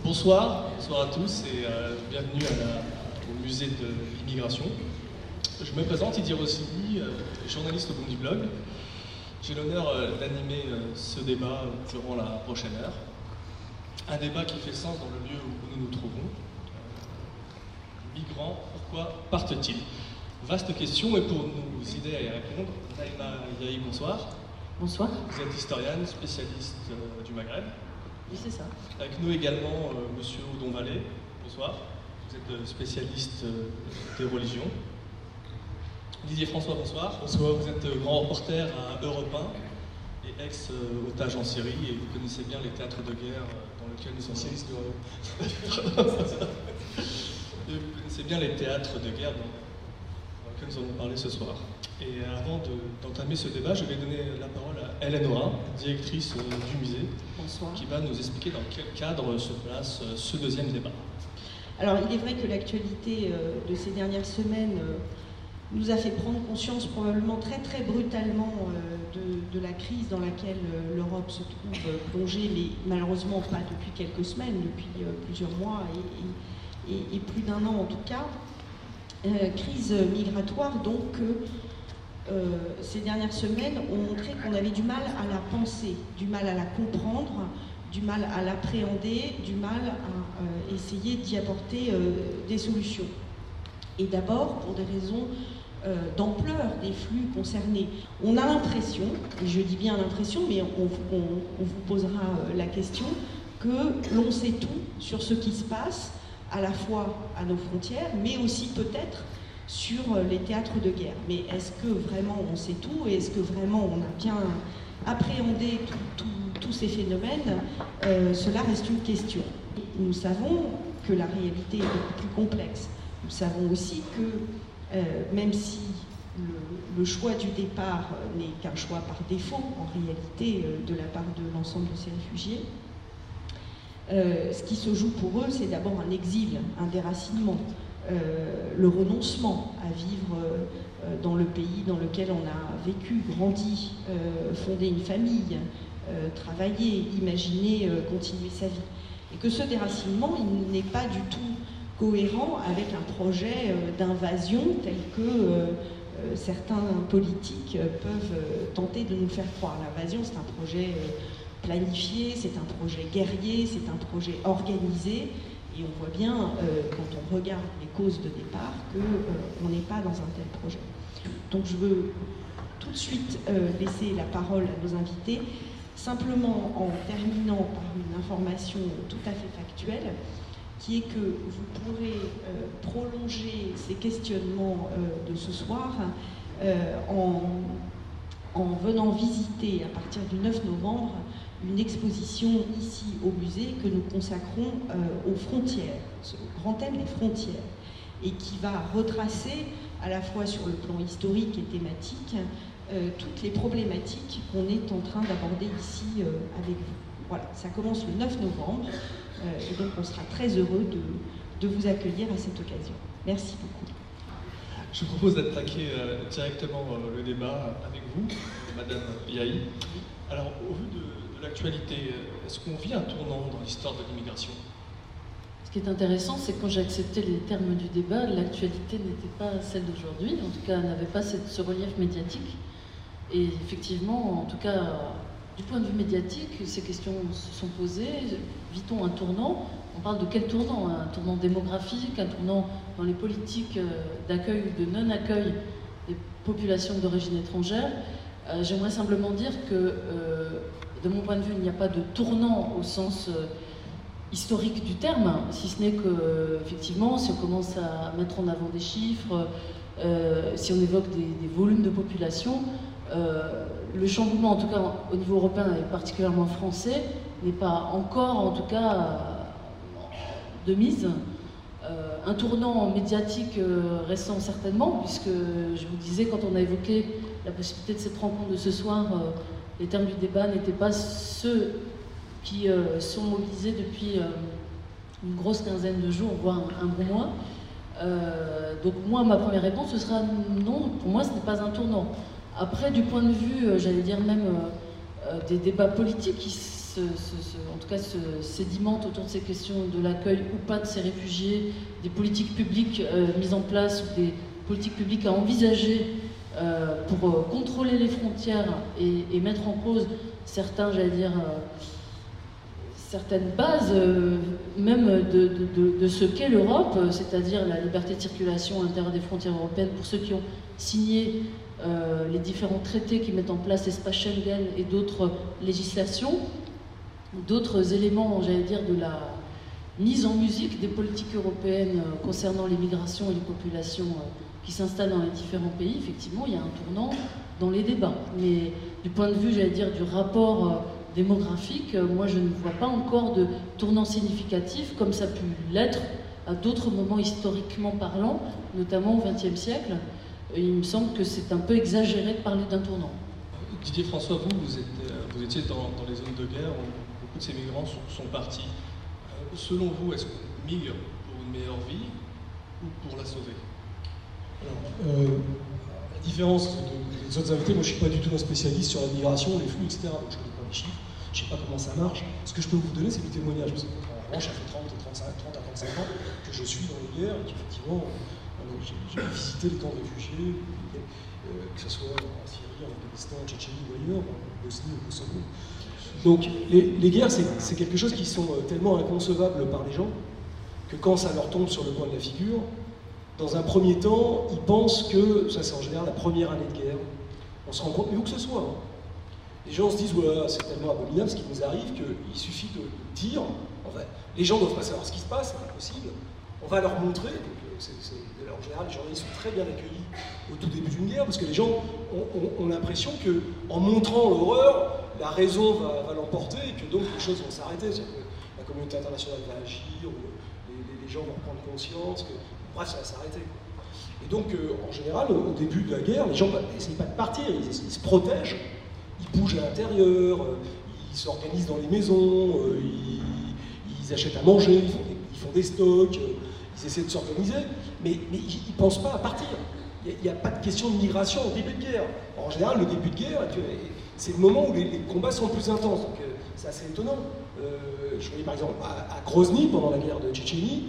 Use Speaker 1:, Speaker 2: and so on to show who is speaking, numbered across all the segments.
Speaker 1: Bonsoir à tous et bienvenue au musée de l'immigration. Je me présente, Didier Rossini, journaliste au Bon du Blog. J'ai l'honneur d'animer ce débat durant la prochaine heure. Un débat qui fait sens dans le lieu où nous nous trouvons. Migrants, pourquoi partent-ils? Vaste question, et pour nous aider à y répondre, Naïma Yahi, bonsoir.
Speaker 2: Bonsoir.
Speaker 1: Vous êtes historienne, spécialiste du Maghreb.
Speaker 2: Oui, c'est ça.
Speaker 1: Avec nous également Monsieur Odon Vallée, bonsoir. Vous êtes spécialiste des religions. Didier François, bonsoir. Bonsoir. Vous êtes grand reporter à Europe 1 et ex-otage en Syrie, et vous connaissez bien les théâtres de guerre dans lesquels nous sommes. Vous connaissez bien les théâtres de guerre dans lesquels nous allons parler ce soir. Et avant d'entamer ce débat, je vais donner la parole à Hélène Orin, directrice du musée.
Speaker 2: Bonsoir. Qui
Speaker 1: va nous expliquer dans quel cadre se place ce deuxième débat.
Speaker 2: Alors, il est vrai que l'actualité de ces dernières semaines nous a fait prendre conscience probablement très très brutalement de la crise dans laquelle l'Europe se trouve plongée, mais malheureusement pas depuis quelques semaines, depuis plusieurs mois et plus d'un an en tout cas. Crise migratoire donc ces dernières semaines ont montré qu'on avait du mal à la penser, du mal à la comprendre, du mal à l'appréhender, du mal à essayer d'y apporter des solutions. Et d'abord, pour des raisons d'ampleur des flux concernés. On a l'impression, et je dis bien l'impression, mais on vous posera la question, que l'on sait tout sur ce qui se passe, à la fois à nos frontières, mais aussi peut-être sur les théâtres de guerre. Mais est-ce que vraiment on sait tout, et est-ce que vraiment on a bien appréhendé tous ces phénomènes? Cela reste une question. Nous savons que la réalité est beaucoup plus complexe. Nous savons aussi que même si le choix du départ n'est qu'un choix par défaut, en réalité, de la part de l'ensemble de ces réfugiés, ce qui se joue pour eux, c'est d'abord un exil, un déracinement, le renoncement à vivre dans le pays dans lequel on a vécu, grandi, fondé une famille, travaillé, imaginé continuer sa vie. Et que ce déracinement, il n'est pas du tout cohérent avec un projet d'invasion tel que certains politiques peuvent tenter de nous faire croire. L'invasion, c'est un projet planifié, c'est un projet guerrier, c'est un projet organisé, et on voit bien, quand on regarde les causes de départ, qu'on n'est pas dans un tel projet. Donc je veux tout de suite laisser la parole à nos invités, simplement en terminant par une information tout à fait factuelle, qui est que vous pourrez prolonger ces questionnements de ce soir en venant visiter à partir du 9 novembre une exposition ici au musée que nous consacrons aux frontières, au grand thème des frontières, et qui va retracer à la fois sur le plan historique et thématique toutes les problématiques qu'on est en train d'aborder ici avec vous. Voilà, ça commence le 9 novembre et donc on sera très heureux de vous accueillir à cette occasion. Merci beaucoup.
Speaker 1: Je vous propose d'attaquer directement le débat avec vous, Madame Yahi. Alors, au vu de l'actualité, est-ce qu'on vit un tournant dans l'histoire de l'immigration?
Speaker 3: Ce qui est intéressant, c'est que quand j'ai accepté les termes du débat, l'actualité n'était pas celle d'aujourd'hui, en tout cas n'avait pas ce relief médiatique. Et effectivement, en tout cas, du point de vue médiatique, ces questions se sont posées. Vit-on un tournant? On parle de quel tournant? Un tournant démographique, un tournant dans les politiques d'accueil ou de non-accueil des populations d'origine étrangère. J'aimerais simplement dire que, de mon point de vue, il n'y a pas de tournant au sens historique du terme, si ce n'est que, effectivement, si on commence à mettre en avant des chiffres, si on évoque des volumes de population, le chamboulement, en tout cas au niveau européen et particulièrement français, n'est pas encore, en tout cas, de mise. Un tournant médiatique récent certainement, puisque je vous disais, quand on a évoqué la possibilité de cette rencontre de ce soir, les termes du débat n'étaient pas ceux qui sont mobilisés depuis une grosse quinzaine de jours, voire un bon mois. Donc moi, ma première réponse, ce sera non, pour moi ce n'est pas un tournant. Après, du point de vue, j'allais dire même des débats politiques, en tout cas sédimente autour de ces questions de l'accueil ou pas de ces réfugiés, des politiques publiques mises en place ou des politiques publiques à envisager pour contrôler les frontières et mettre en cause certains, j'allais dire, certaines bases même de ce qu'est l'Europe, c'est-à-dire la liberté de circulation à l'intérieur des frontières européennes pour ceux qui ont signé les différents traités qui mettent en place l'espace Schengen et d'autres législations, d'autres éléments, j'allais dire, de la mise en musique des politiques européennes concernant les migrations et les populations qui s'installent dans les différents pays. Effectivement, il y a un tournant dans les débats. Mais du point de vue, j'allais dire, du rapport démographique, moi je ne vois pas encore de tournant significatif comme ça a pu l'être à d'autres moments historiquement parlant, notamment au XXe siècle. Il me semble que c'est un peu exagéré de parler d'un tournant.
Speaker 1: Didier François, vous étiez dans les zones de guerre où beaucoup de ces migrants sont partis. Selon vous, est-ce qu'on migre pour une meilleure vie ou pour la sauver?
Speaker 4: Alors, la différence des autres invités, moi je ne suis pas du tout un spécialiste sur la migration, les flux, etc. Donc je ne connais pas les chiffres, je ne sais pas comment ça marche. Ce que je peux vous donner, c'est du témoignage. Parce qu'en revanche, ça fait 30 à 35 ans que je suis dans les guerres et qu'effectivement, j'ai visité les camps de réfugiés, que ce soit en Syrie, en Afghanistan, en Tchétchénie ou ailleurs, en Bosnie, au Kosovo. Donc les guerres, c'est quelque chose qui sont tellement inconcevables par les gens que quand ça leur tombe sur le coin de la figure, dans un premier temps, ils pensent que, ça c'est en général la première année de guerre, on se rend compte, mais où que ce soit, hein, les gens se disent, voilà, c'est tellement abominable ce qui nous arrive qu'il suffit de dire, enfin, les gens ne doivent pas savoir ce qui se passe, c'est impossible, on va leur montrer, en général les journalistes sont très bien accueillis au tout début d'une guerre, parce que les gens ont l'impression qu'en montrant l'horreur, la raison va l'emporter et que donc les choses vont s'arrêter, c'est-à-dire que la communauté internationale va agir, les gens vont prendre conscience, que bref, ça va s'arrêter. Et donc, en général, au début de la guerre, les gens n'essayent pas de partir, ils se protègent, ils bougent à l'intérieur, ils s'organisent dans les maisons, ils achètent à manger, ils font des stocks, ils essaient de s'organiser, mais ils ne pensent pas à partir. Il n'y a pas de question de migration au début de guerre. En général, le début de guerre, c'est le moment où les combats sont le plus intenses, donc c'est assez étonnant. Je voyais par exemple à Grozny, pendant la guerre de Tchétchénie,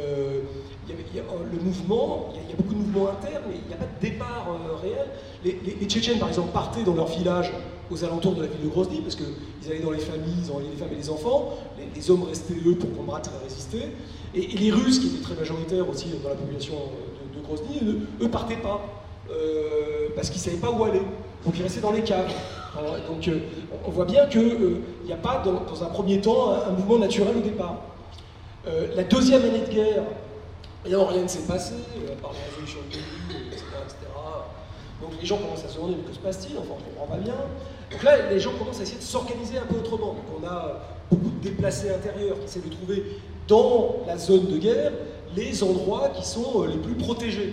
Speaker 4: il y a le mouvement, il y a beaucoup de mouvements internes, mais il n'y a pas de départ réel. Les Tchétchènes, par exemple, partaient dans leur village aux alentours de la ville de Grozny, parce qu'ils allaient dans les familles, ils envoyaient les femmes et les enfants, les hommes restaient eux pour combattre et résister, et les Russes, qui étaient très majoritaires aussi dans la population de Grozny, eux partaient pas, parce qu'ils ne savaient pas où aller, donc ils restaient dans les caves. Alors, donc on voit bien qu'il n'y a pas dans un premier temps un mouvement naturel au départ. La deuxième année de guerre, évidemment, rien ne s'est passé, par la résolution de l'ONU, etc., etc. Donc les gens commencent à se demander, mais que se passe-t-il? Enfin, on ne comprend pas bien. Donc là, les gens commencent à essayer de s'organiser un peu autrement. Donc on a beaucoup de déplacés intérieurs qui essaient de trouver dans la zone de guerre les endroits qui sont les plus protégés.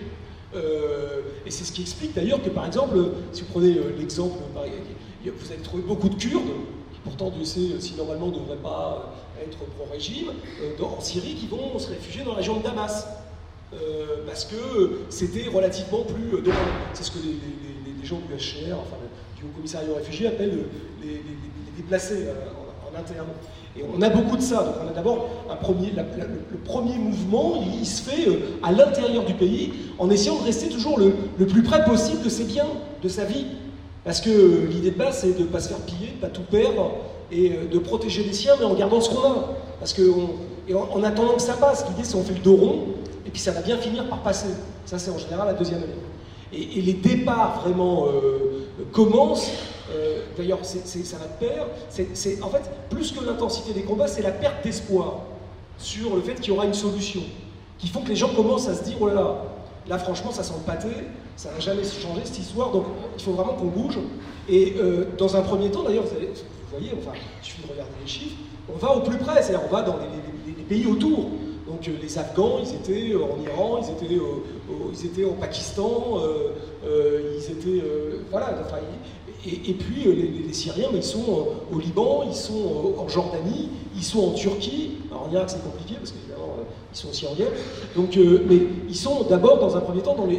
Speaker 4: Et c'est ce qui explique d'ailleurs que, par exemple, si vous prenez l'exemple, vous allez trouver beaucoup de Kurdes, qui pourtant, Dieu sait, si normalement ne devraient pas être pro-régime, en Syrie, qui vont se réfugier dans la région de Damas. Parce que c'était relativement plus... c'est ce que les gens du HCR, enfin du Haut Commissariat aux réfugiés, appellent les déplacés en interne. Et on a beaucoup de ça. Donc on a d'abord le premier mouvement, il se fait à l'intérieur du pays, en essayant de rester toujours le plus près possible de ses biens, de sa vie. Parce que l'idée de base, c'est de ne pas se faire piller, de ne pas tout perdre, et de protéger les siens, mais en gardant ce qu'on a. Parce en attendant que ça passe, l'idée c'est qu'on fait le dos rond, et puis ça va bien finir par passer. Ça, c'est en général la deuxième année. Et les départs vraiment commencent, d'ailleurs ça va de pair, en fait, plus que l'intensité des combats, c'est la perte d'espoir sur le fait qu'il y aura une solution, qui font que les gens commencent à se dire, oh là là, franchement ça sent le pâté, ça n'a jamais changé cette histoire, donc il faut vraiment qu'on bouge. Et dans un premier temps, d'ailleurs, vous voyez, enfin, il suffit de regarder les chiffres, on va au plus près, c'est-à-dire on va dans les pays autour. Donc les Afghans, ils étaient en Iran, ils étaient au Pakistan, ils étaient... voilà, enfin, et puis les Syriens, ils sont au Liban, ils sont en Jordanie, ils sont en Turquie. Alors en Irak c'est compliqué parce qu'évidemment ils sont aussi en guerre. Donc, mais ils sont d'abord dans un premier temps dans les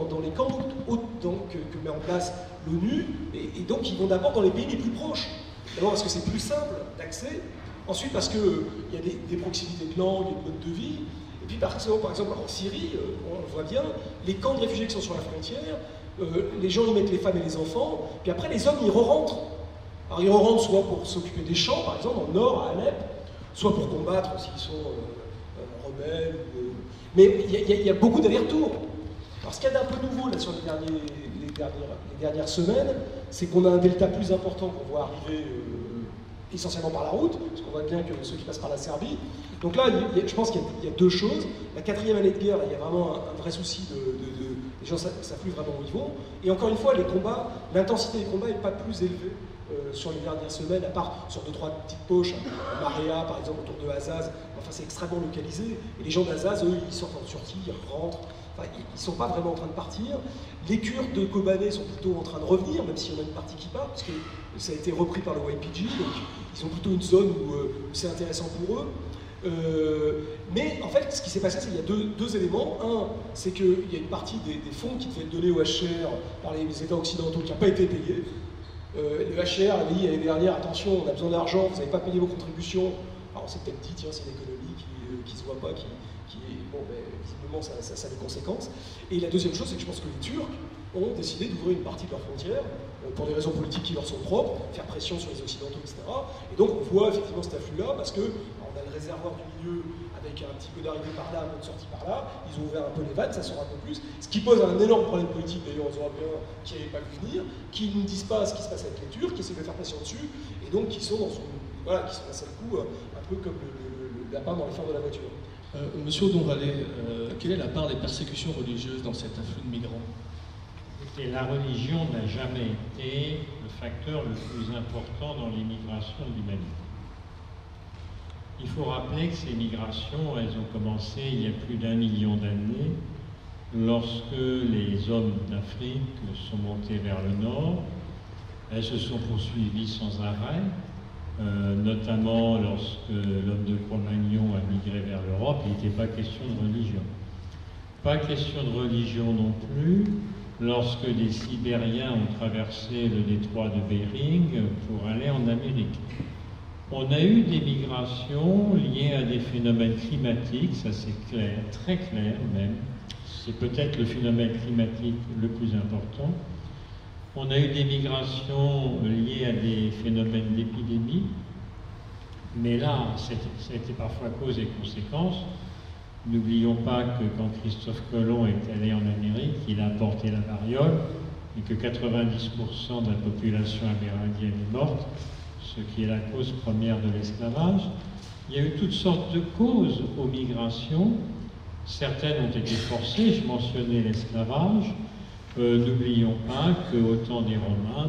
Speaker 4: camps que met en place l'ONU, et donc ils vont d'abord dans les pays les plus proches. D'abord parce que c'est plus simple d'accès, ensuite parce qu'il y a des proximités de langue et de mode de vie, et puis par exemple en Syrie, on le voit bien, les camps de réfugiés qui sont sur la frontière, les gens y mettent les femmes et les enfants, puis après les hommes y re-rentrent. Alors ils re-rentrent soit pour s'occuper des champs, par exemple, dans le nord, à Alep, soit pour combattre s'ils sont rebelles. Mais il y a beaucoup d'allers-retours. Alors ce qu'il y a d'un peu nouveau là, sur les dernières semaines, c'est qu'on a un delta plus important qu'on voit arriver essentiellement par la route, parce qu'on voit bien que ceux qui passent par la Serbie. Donc là, je pense qu'il y a deux choses. La 4e année de guerre, il y a vraiment un vrai souci les gens s'affluent vraiment au niveau. Et encore une fois, l'intensité des combats n'est pas plus élevée sur les dernières semaines, à part sur 2-3 petites poches, à Marea par exemple, autour de Azaz. Enfin, c'est extrêmement localisé. Et les gens d'Azaz, eux, ils sortent en sortie, ils rentrent. Enfin, ils ne sont pas vraiment en train de partir. Les Kurdes de Kobané sont plutôt en train de revenir, même s'il y en a une partie qui part, parce que ça a été repris par le YPG, donc ils ont plutôt une zone où c'est intéressant pour eux. Mais en fait, ce qui s'est passé, c'est qu'il y a deux éléments. Un, c'est qu'il y a une partie des fonds qui devaient être donnés au HCR par les États occidentaux qui n'a pas été payé. Le HCR avait dit l'année dernière, attention, on a besoin d'argent, vous n'avez pas payé vos contributions. Alors on s'est peut-être dit, tiens, c'est l'économie qui ne se voit pas, bon, ben, visiblement ça a des conséquences. Et la deuxième chose, c'est que je pense que les Turcs ont décidé d'ouvrir une partie de leurs frontières pour des raisons politiques qui leur sont propres, faire pression sur les Occidentaux, etc. Et donc on voit effectivement cet afflux-là, parce que on a le réservoir du milieu avec un petit peu d'arrivée par là, un peu de sortie par là, ils ont ouvert un peu les vannes, ça sort un peu plus, ce qui pose un énorme problème politique d'ailleurs aux Européens qui n'avaient pas vu venir, qui ne disent pas ce qui se passe avec les Turcs, qui essaient de faire pression dessus, et donc qui sont dans qui sont d'un seul coup un peu comme le lapin dans les phares de la voiture.
Speaker 1: Monsieur Audon-Vallée, quelle est la part des persécutions religieuses dans cet afflux de migrants?
Speaker 5: Et la religion n'a jamais été le facteur le plus important dans l'immigration de l'humanité. Il faut rappeler que ces migrations, elles ont commencé il y a plus d'1 million d'années, lorsque les hommes d'Afrique sont montés vers le nord. Elles se sont poursuivies sans arrêt, notamment lorsque l'homme de Cro-Magnon a migré vers l'Europe. Il n'était pas question de religion. Pas question de religion non plus lorsque des Sibériens ont traversé le détroit de Bering pour aller en Amérique. On a eu des migrations liées à des phénomènes climatiques, ça c'est clair, très clair même. C'est peut-être le phénomène climatique le plus important. On a eu des migrations liées à des phénomènes d'épidémie, mais là, ça a été parfois cause et conséquence. N'oublions pas que quand Christophe Colomb est allé en Amérique, il a apporté la variole et que 90% de la population amérindienne est morte, ce qui est la cause première de l'esclavage. Il y a eu toutes sortes de causes aux migrations. Certaines ont été forcées, je mentionnais l'esclavage. N'oublions pas qu'au temps des Romains,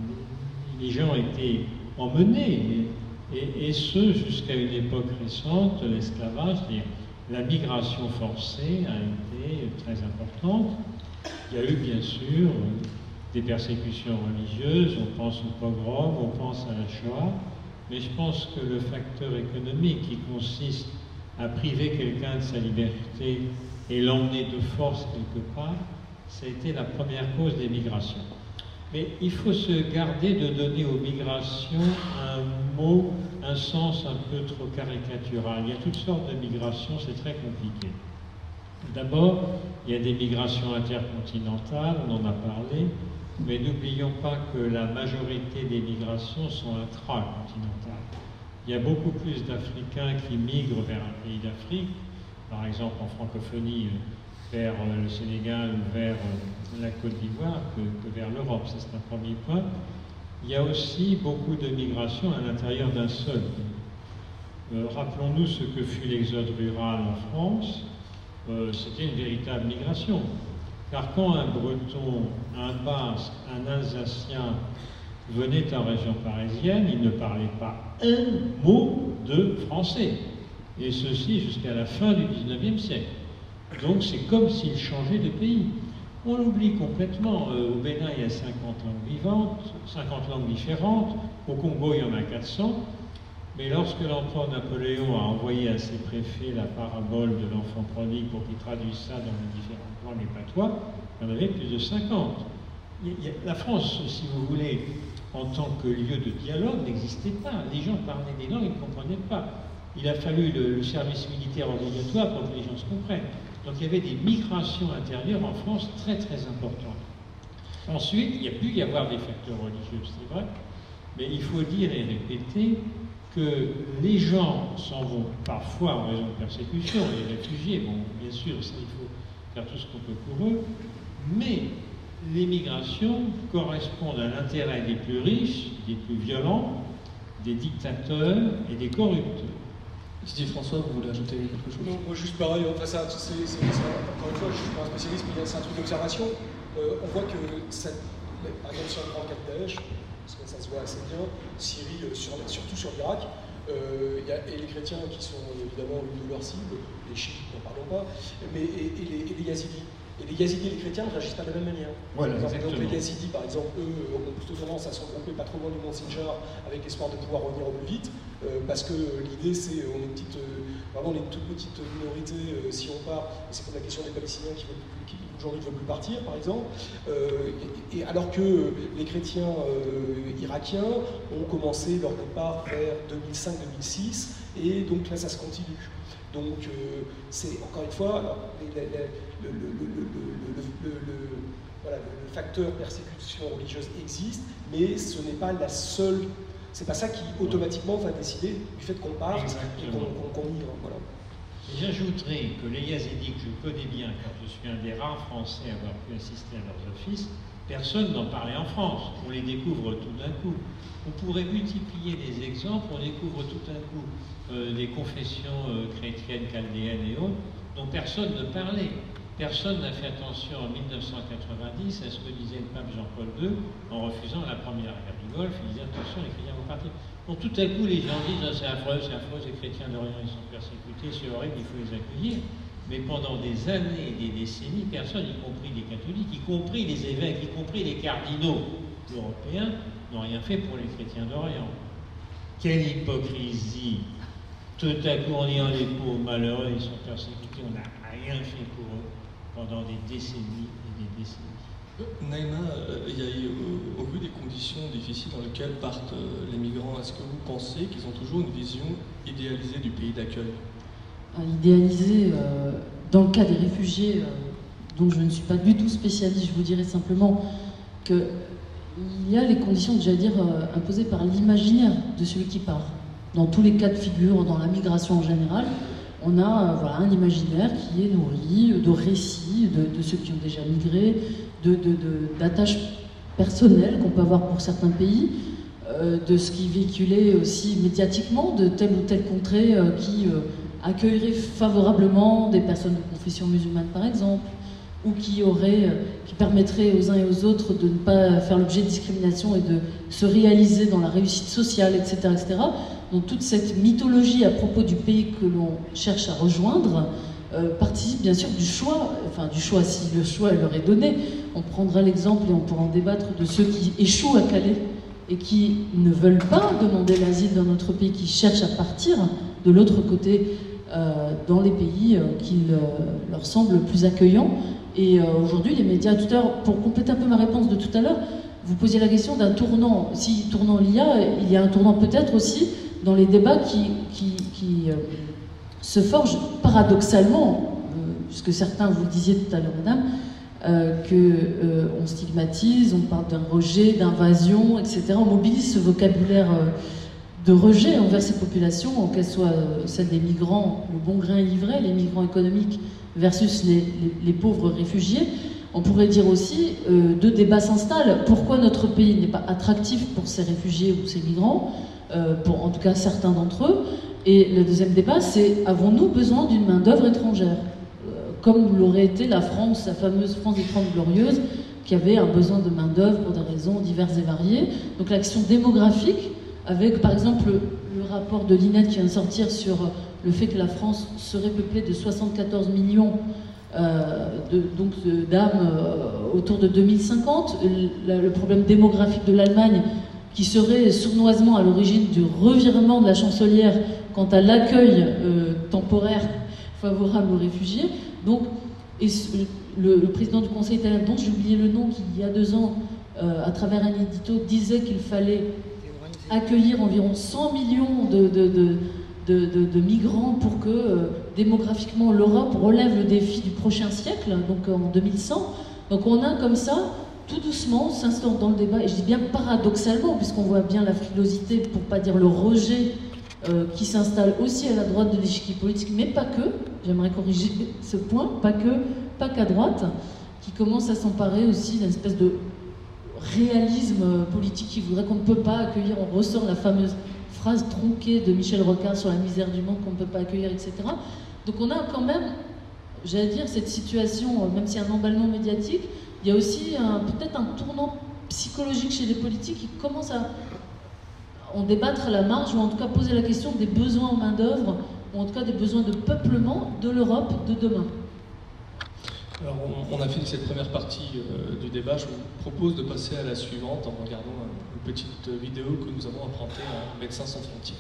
Speaker 5: les gens étaient emmenés, et ce jusqu'à une époque récente, l'esclavage, c'est-à-dire la migration forcée a été très importante. Il y a eu bien sûr des persécutions religieuses, on pense au pogrom, on pense à la Shoah, mais je pense que le facteur économique qui consiste à priver quelqu'un de sa liberté et l'emmener de force quelque part, ça a été la première cause des migrations. Mais il faut se garder de donner aux migrations un mot, un sens un peu trop caricatural. Il y a toutes sortes de migrations, c'est très compliqué. D'abord, il y a des migrations intercontinentales, on en a parlé, mais n'oublions pas que la majorité des migrations sont intracontinentales. Il y a beaucoup plus d'Africains qui migrent vers un pays d'Afrique, par exemple en francophonie, vers le Sénégal ou vers la Côte d'Ivoire que vers l'Europe. C'est un premier point. Il y a aussi beaucoup de migrations à l'intérieur d'un seul pays. Rappelons-nous ce que fut l'exode rural en France. C'était une véritable migration. Car quand un Breton, un Basque, un Alsacien venait en région parisienne, il ne parlait pas un mot de français. Et ceci jusqu'à la fin du XIXe siècle. Donc c'est comme s'il changeait de pays. On l'oublie complètement. Au Bénin, il y a 50 langues vivantes, 50 langues différentes. Au Congo, il y en a 400. Mais lorsque l'empereur Napoléon a envoyé à ses préfets la parabole de l'enfant prodigue pour qu'ils traduisent ça dans les différentes langues et patois, il y en avait plus de 50. La France, si vous voulez, en tant que lieu de dialogue n'existait pas. Les gens parlaient des langues, ils ne comprenaient pas. Il a fallu le service militaire obligatoire pour que les gens se comprennent. Donc il y avait des migrations intérieures en France très très importantes. Ensuite, il y a pu y avoir des facteurs religieux, c'est vrai, mais il faut dire et répéter que les gens s'en vont parfois en raison de persécution, les réfugiés, bon, bien sûr, ça, il faut faire tout ce qu'on peut pour eux, mais les migrations correspondent à l'intérêt des plus riches, des plus violents, des dictateurs et des corrupts.
Speaker 1: Didier François, vous voulez ajouter quelque chose?
Speaker 4: Non, moi juste pareil, enfin ça, encore une fois, je suis pas un spécialiste, mais c'est un truc d'observation. On voit que, par exemple, sur le grand cas de Daesh, parce que ça se voit assez bien, Syrie, surtout sur l'Irak, et les chrétiens qui sont évidemment l'une de leurs cibles, les chiites, n'en parlons pas, mais et les yazidis. Et les yazidis et les chrétiens ne réagissent pas de la même manière.
Speaker 5: Voilà,
Speaker 4: donc les yazidis, par exemple, eux, ont plutôt tendance à se regrouper pas trop loin du mont Sinjar avec l'espoir de pouvoir revenir au plus vite, parce que l'idée c'est, on est vraiment une toute petite minorité si on part, et c'est pour la question des Palestiniens qui aujourd'hui ne veulent plus partir, par exemple, et alors que les chrétiens irakiens ont commencé leur départ vers 2005-2006, et donc là ça se continue. Donc c'est encore une fois, alors, le facteur persécution religieuse existe, mais ce n'est pas la seule. C'est pas ça qui automatiquement va décider du fait qu'on parte et qu'on migre. Voilà.
Speaker 5: J'ajouterai que les yazidis que je connais bien, car je suis un des rares Français à avoir pu assister à leurs offices, personne n'en parlait en France. On les découvre tout d'un coup. On pourrait multiplier les exemples, on découvre tout d'un coup des confessions chrétiennes, chaldéennes et autres, dont personne ne parlait. Personne n'a fait attention en 1990 à ce que disait le pape Jean-Paul II en refusant la première guerre du Golfe. Il disait attention, les chrétiens vont partir. Donc tout à coup, les gens disent c'est affreux, les chrétiens d'Orient ils sont persécutés, c'est horrible, il faut les accueillir. Mais pendant des années et des décennies, personne, y compris les catholiques, y compris les évêques, y compris les cardinaux européens, n'ont rien fait pour les chrétiens d'Orient. Quelle hypocrisie! Tout à coup, on dit les pauvres malheureux, ils sont persécutés, on n'a rien fait pour eux pendant des décennies et des décennies.
Speaker 1: Naïma, au vu des conditions difficiles dans lesquelles partent les migrants, est-ce que vous pensez qu'ils ont toujours une vision idéalisée du pays d'accueil?
Speaker 3: Idéalisée, dans le cas des réfugiés, dont je ne suis pas du tout spécialiste, je vous dirais simplement qu'il y a les conditions, j'allais dire, imposées par l'imaginaire de celui qui part. Dans tous les cas de figure, dans la migration en général, on a un imaginaire qui est nourri de récits de ceux qui ont déjà migré, d'attaches personnelles qu'on peut avoir pour certains pays, de ce qui est véhiculé aussi médiatiquement, de telle ou telle contrée qui accueillerait favorablement des personnes de confession musulmane par exemple, ou qui permettrait aux uns et aux autres de ne pas faire l'objet de discrimination et de se réaliser dans la réussite sociale, etc. etc. Donc toute cette mythologie à propos du pays que l'on cherche à rejoindre participe bien sûr du choix, si le choix leur est donné. On prendra l'exemple et on pourra en débattre de ceux qui échouent à Calais et qui ne veulent pas demander l'asile dans notre pays, qui cherchent à partir de l'autre côté dans les pays qui leur semblent plus accueillants. Et aujourd'hui, les médias, tout à l'heure, pour compléter un peu ma réponse de tout à l'heure, vous posiez la question d'un tournant. Si tournant il y a un tournant peut-être aussi dans les débats qui se forgent paradoxalement, puisque certains, vous le disiez tout à l'heure, madame, qu'on stigmatise, on parle d'un rejet, d'invasion, etc. On mobilise ce vocabulaire de rejet envers ces populations, qu'elles soient celles des migrants, le bon grain livré, les migrants économiques versus les pauvres réfugiés. On pourrait dire aussi, deux débats s'installent. Pourquoi notre pays n'est pas attractif pour ces réfugiés ou ces migrants, pour en tout cas certains d'entre eux. Et le deuxième débat, c'est avons-nous besoin d'une main-d'œuvre étrangère, comme l'aurait été la France, la fameuse France des 30 Glorieuses, qui avait un besoin de main-d'œuvre pour des raisons diverses et variées. Donc la question démographique, avec par exemple le rapport de l'INED qui vient de sortir sur le fait que la France serait peuplée de 74 millions d'âmes autour de 2050, le problème démographique de l'Allemagne qui serait sournoisement à l'origine du revirement de la chancelière quant à l'accueil temporaire favorable aux réfugiés. Donc, le président du Conseil italien, dont j'ai oublié le nom, qui il y a 2 ans à travers un édito, disait qu'il fallait accueillir environ 100 millions de migrants pour que démographiquement l'Europe relève le défi du prochain siècle, donc en 2100. Donc on a comme ça, tout doucement, s'instaure dans le débat, et je dis bien paradoxalement, puisqu'on voit bien la frilosité, pour ne pas dire le rejet, qui s'installe aussi à la droite de l'échiquier politique, mais pas que, j'aimerais corriger ce point, pas qu'à droite, qui commence à s'emparer aussi d'une espèce de réalisme politique qui voudrait qu'on ne peut pas accueillir, on ressort la fameuse phrase tronquée de Michel Rocard sur la misère du monde qu'on ne peut pas accueillir, etc. Donc on a quand même, j'allais dire, cette situation, même s'il y a un emballement médiatique, il y a aussi peut-être un tournant psychologique chez les politiques qui commencent à en débattre à la marge, ou en tout cas poser la question des besoins en main-d'œuvre, ou en tout cas des besoins de peuplement de l'Europe de demain.
Speaker 1: Alors, on a fini cette première partie du débat. Je vous propose de passer à la suivante en regardant une petite vidéo que nous avons empruntée à Médecins sans frontières.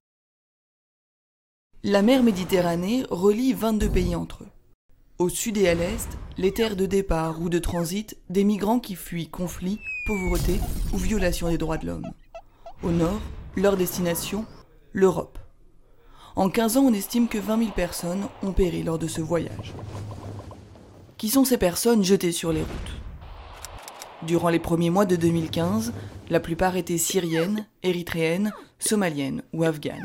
Speaker 6: La mer Méditerranée relie 22 pays entre eux. Au sud et à l'est, les terres de départ ou de transit des migrants qui fuient conflits, pauvreté ou violation des droits de l'homme. Au nord, leur destination, l'Europe. En 15 ans, on estime que 20 000 personnes ont péri lors de ce voyage. Qui sont ces personnes jetées sur les routes? Durant les premiers mois de 2015, la plupart étaient syriennes, érythréennes, somaliennes ou afghanes.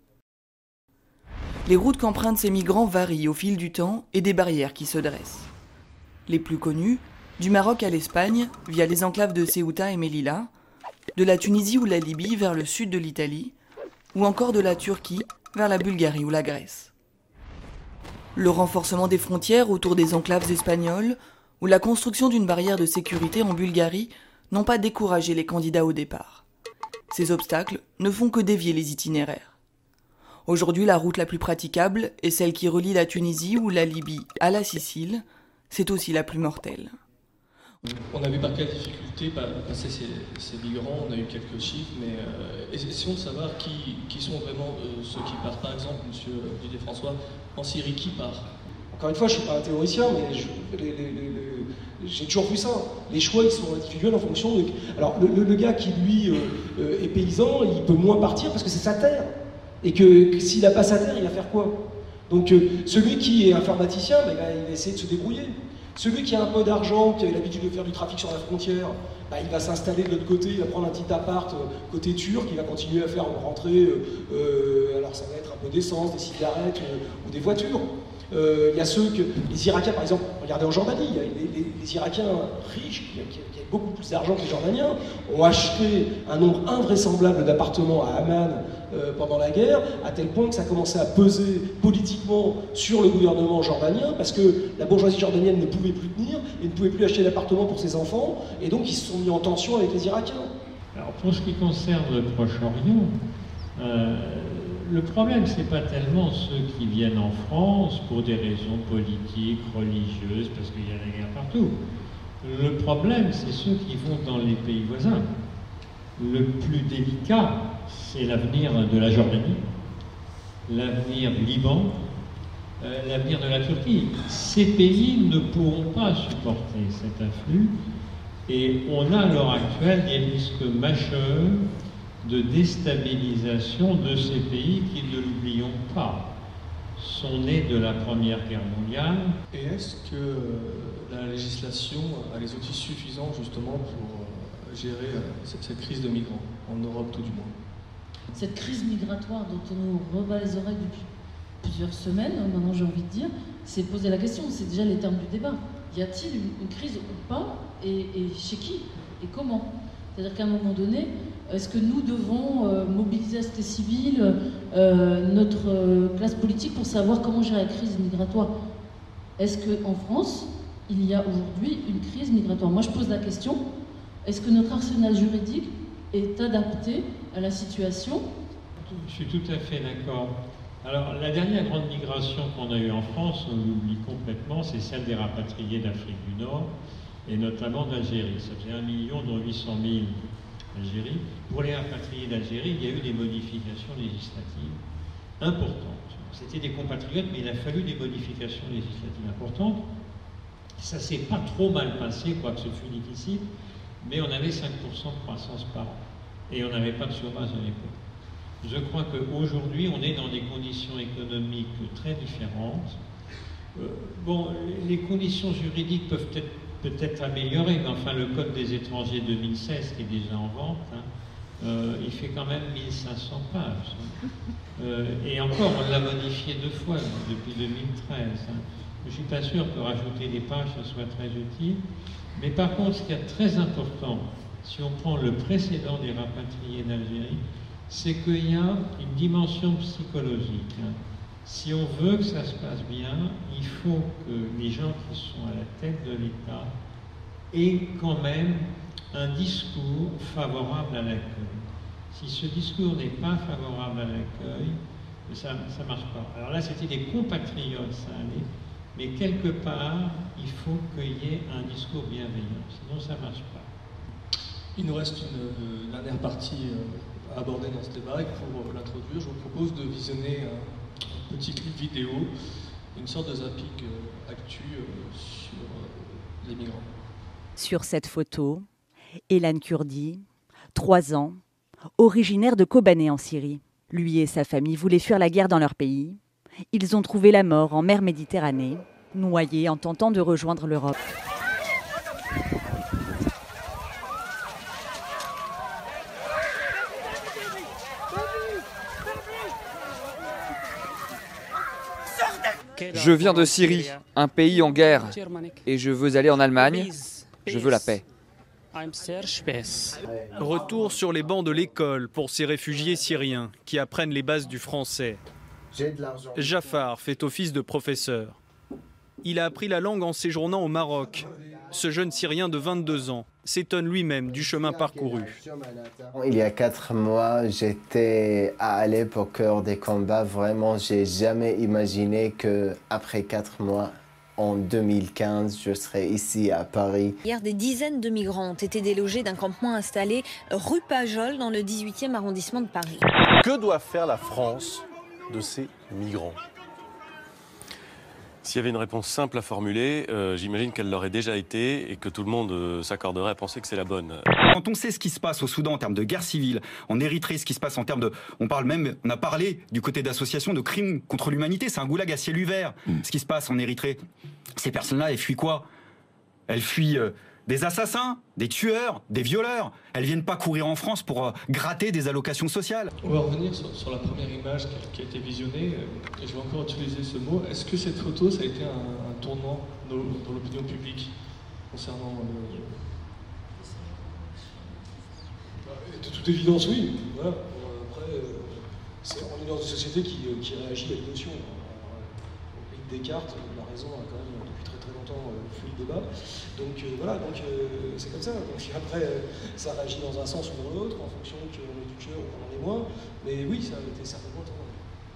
Speaker 6: Les routes qu'empruntent ces migrants varient au fil du temps et des barrières qui se dressent. Les plus connues, du Maroc à l'Espagne, via les enclaves de Ceuta et Melilla, de la Tunisie ou la Libye vers le sud de l'Italie, ou encore de la Turquie vers la Bulgarie ou la Grèce. Le renforcement des frontières autour des enclaves espagnoles ou la construction d'une barrière de sécurité en Bulgarie n'ont pas découragé les candidats au départ. Ces obstacles ne font que dévier les itinéraires. Aujourd'hui, la route la plus praticable est celle qui relie la Tunisie ou la Libye à la Sicile. C'est aussi la plus mortelle.
Speaker 1: On a vu par quelle difficulté passer ces migrants, on a eu quelques chiffres, mais essayons de savoir qui sont vraiment ceux qui partent. Par exemple, M. Didier-François, en Syrie, qui part?
Speaker 4: Encore une fois, je ne suis pas un théoricien, mais j'ai toujours vu ça. Les choix, ils sont individuels en fonction de... Alors, le gars qui, lui, est paysan, il peut moins partir parce que c'est sa terre. Et que s'il n'a pas sa terre, il va faire quoi? Donc, celui qui est informaticien, il va essayer de se débrouiller. Celui qui a un peu d'argent, qui a l'habitude de faire du trafic sur la frontière, il va s'installer de l'autre côté, il va prendre un petit appart côté turc, il va continuer à faire rentrer, alors ça va être un peu d'essence, des cigarettes ou des voitures. Il y a les Irakiens par exemple, regardez en Jordanie, il y a les Irakiens riches, qui avaient beaucoup plus d'argent que les Jordaniens, ont acheté un nombre invraisemblable d'appartements à Amman pendant la guerre, à tel point que ça commençait à peser politiquement sur le gouvernement jordanien, parce que la bourgeoisie jordanienne ne pouvait plus tenir et ne pouvait plus acheter d'appartements pour ses enfants, et donc ils se sont mis en tension avec les Irakiens.
Speaker 5: Alors pour ce qui concerne le Proche-Orient, le problème, c'est pas tellement ceux qui viennent en France pour des raisons politiques, religieuses, parce qu'il y a la guerre partout. Le problème, c'est ceux qui vont dans les pays voisins. Le plus délicat, c'est l'avenir de la Jordanie, l'avenir du Liban, l'avenir de la Turquie. Ces pays ne pourront pas supporter cet afflux et on a à l'heure actuelle des risques majeurs de déstabilisation de ces pays qui, ne l'oublions pas, sont nés de la Première Guerre mondiale.
Speaker 1: Et est-ce que la législation a les outils suffisants justement pour gérer cette crise de migrants, en Europe tout du moins?
Speaker 3: Cette crise migratoire dont on nous rebat les oreilles depuis plusieurs semaines, maintenant j'ai envie de dire, c'est poser la question, c'est déjà les termes du débat. Y a-t-il une crise ou pas, et chez qui et comment? C'est-à-dire qu'à un moment donné, est-ce que nous devons mobiliser la société civile, notre classe politique pour savoir comment gérer la crise migratoire? Est-ce qu'en France, il y a aujourd'hui une crise migratoire? Moi je pose la question, est-ce que notre arsenal juridique est adapté à la situation?
Speaker 5: Je suis tout à fait d'accord. Alors, la dernière grande migration qu'on a eue en France, on l'oublie complètement, c'est celle des rapatriés d'Afrique du Nord, et notamment d'Algérie. Ça faisait 1 million, dont 800 000 d'Algérie. Pour les rapatriés d'Algérie, il y a eu des modifications législatives importantes. C'était des compatriotes, mais il a fallu des modifications législatives importantes. Ça ne s'est pas trop mal passé, quoique ce fut difficile, mais on avait 5% de croissance par an. Et on n'avait pas de chômage à l'époque. Je crois qu'aujourd'hui, on est dans des conditions économiques très différentes. Bon, les conditions juridiques peuvent peut-être améliorer, mais enfin, le Code des étrangers 2016, qui est déjà en vente, il fait quand même 1500 pages. Et encore, on l'a modifié 2 fois depuis 2013. Je ne suis pas sûr que rajouter des pages, ça soit très utile. Mais par contre, ce qui est très important, si on prend le précédent des rapatriés d'Algérie, c'est qu'il y a une dimension psychologique. Si on veut que ça se passe bien, il faut que les gens qui sont à la tête de l'État aient quand même un discours favorable à l'accueil. Si ce discours n'est pas favorable à l'accueil, ça ne marche pas. Alors là, c'était des compatriotes, ça allait, mais quelque part, il faut qu'il y ait un discours bienveillant, sinon ça ne marche pas.
Speaker 1: Il nous reste une dernière partie à aborder dans ce débat, et pour l'introduire, je vous propose de visionner un petit clip vidéo, une sorte de zapping actu sur les migrants.
Speaker 7: Sur cette photo, Elan Kurdi, 3 ans, originaire de Kobané en Syrie. Lui et sa famille voulaient fuir la guerre dans leur pays. Ils ont trouvé la mort en mer Méditerranée, noyés en tentant de rejoindre l'Europe.
Speaker 8: Je viens de Syrie, un pays en guerre, et je veux aller en Allemagne. Je veux la paix.
Speaker 9: Retour sur les bancs de l'école pour ces réfugiés syriens qui apprennent les bases du français. Jafar fait office de professeur. Il a appris la langue en séjournant au Maroc. Ce jeune Syrien de 22 ans s'étonne lui-même du chemin parcouru.
Speaker 10: Il y a 4 mois, j'étais à Alep au cœur des combats. Vraiment, j'ai jamais imaginé qu'après 4 mois, en 2015, je serai ici à Paris.
Speaker 11: Hier, des dizaines de migrants ont été délogés d'un campement installé rue Pajol dans le 18e arrondissement de Paris.
Speaker 12: Que doit faire la France de ces migrants ?
Speaker 13: S'il y avait une réponse simple à formuler, j'imagine qu'elle l'aurait déjà été et que tout le monde s'accorderait à penser que c'est la bonne.
Speaker 14: Quand on sait ce qui se passe au Soudan en termes de guerre civile, en Érythrée, ce qui se passe en termes de... On a parlé du côté d'associations de crimes contre l'humanité, c'est un goulag à ciel ouvert. Ce qui se passe en Érythrée, ces personnes-là, elles fuient quoi ? Elles fuient des assassins, des tueurs, des violeurs. Elles viennent pas courir en France pour gratter des allocations sociales.
Speaker 1: On va revenir sur la première image qui a été visionnée, et je vais encore utiliser ce mot. Est-ce que cette photo, ça a été un tournant dans l'opinion publique concernant
Speaker 4: De toute évidence, oui. Voilà. Après, on est dans une société qui réagit à l'émotion. Au pays de Descartes, la raison a quand même depuis très longtemps fui le débat. Donc voilà, c'est comme ça. Donc après, ça réagit dans un sens ou dans l'autre, en fonction qu'on est du cœur ou qu'on en est moins. Mais oui, ça a été certainement tournant.